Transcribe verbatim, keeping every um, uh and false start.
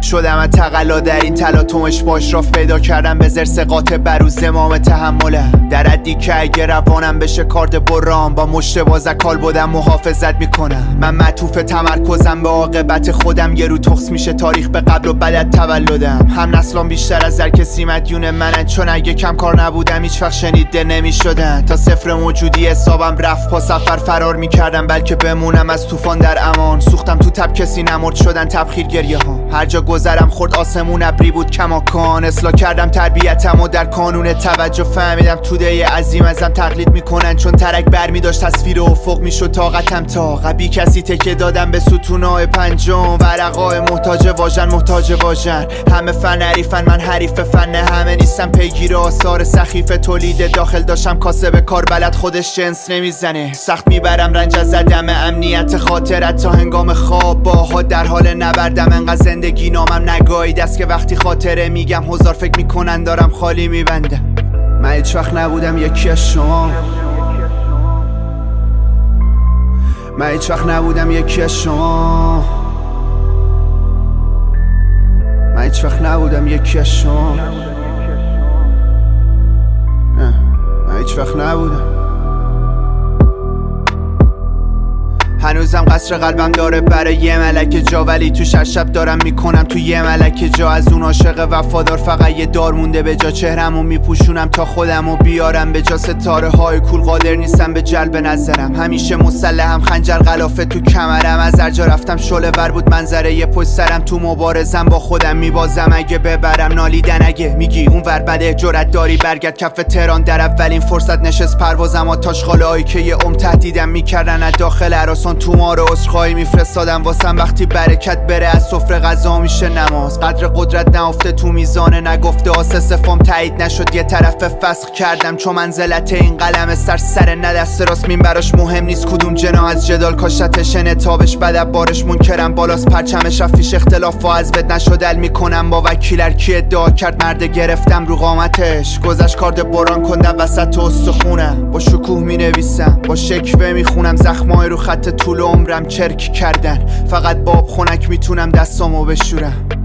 شدم از تقلا در این تلاطمش با اشراف پیدا کردم به زرس قاطع بروز زمام تحملم در حدی که اگه روانم بشه کارد برام با مشت بازکال بودم محافظت میکنم. من معطوف تمرکزم به عاقبت خودم، یه رو تخص میشه تاریخ به قبل و بعد تولدم. هم نسلان بیشتر از هر کسی مدیون منن، چون اگه کم کار نبودم هیچ وقت شنیده نمیشدن. تا صفر موجودی حسابم رفت پا سفر فرار میکردم بلکه بمونم از طوفان در امان. سوختم تو تب کسی نمرد شدن تبخیر گریه ها، هر جا گذرم خورد آسمون ابری بود کماکان. اصلاح کردم تربیتم و در کانون توجه فهمیدم توده عظیم ازم تقلید میکنن، چون ترک برمی داشت تصویر افق میشد طاقتم تا قبی کسی تکه دادم به ستونای پنجم. ورقای محتاج واژن محتاج واژن، همه فن حریفن من حریف فن، همه نیستم پیگیر آثار سخیف تولید داخل. داشتم کاسب کار بلد خودش جنس نمیزنه، سخت میبرم رنج از عدم امنیت خاطرت تا هنگام خواب باها در حال نبردم. انقدر زندگی نامم نگاهید است که وقتی خاطره میگم هزار فکر میکنن دارم خالی میبندم. من هیچ وقت نبودم یکی از شما، من هیچ وقت نبودم یکی از شما، من هیچ وقت نبودم یکی از شما، نه من هیچ وقت نبودم. هنوزم قصر قلبم داره برای یه ملک جا، ولی تو هر شب دارم میکنم تو یه ملک جا. از اون عاشق وفادار فقط یه دار مونده به جا، چهرمو میپوشونم تا خودمو بیارم به جا. ستاره های کول قادر نیستم به جلب نظرم، همیشه مسلحم خنجر غلافه تو کمرم. از هر جا رفتم شعله ور بود منظره یه پشت سرم، تو مبارزم با خودم میبازم اگه ببرم. نالیدن اگه میگی اون ور بده، جرأت داری برگرد کف تهران در اولین فرصت نشست پروازم. آتش خاله‌ای که یه عمر تهدیدم میکردن از داخل هراسان تو ما رو عذرخواهی میفرستادم واسم. وقتی برکت بره از سفره غذا میشه نماز، قدر قدرت نهفته تو میزان نگفته آسه صفام تایید نشد یه طرف فسخ کردم. چون منزلت این قلم سر سر نه دست راست مین براش مهم نیست کدوم جنا از جدال کاشتش نتابش بدب بارش منکرم بالاست پرچمش افیش اختلاف و از بد نشد ال میکنم با وکیلر کی ادعا کرد مرد گرفتم رو قامتش. گذشت کارد بران کندم وسط استخونم، با شکوه مینویسم با شکوه میخونم. زخمای رو خط طول عمرم چرک کردن، فقط با آب خنک میتونم دستامو بشورم.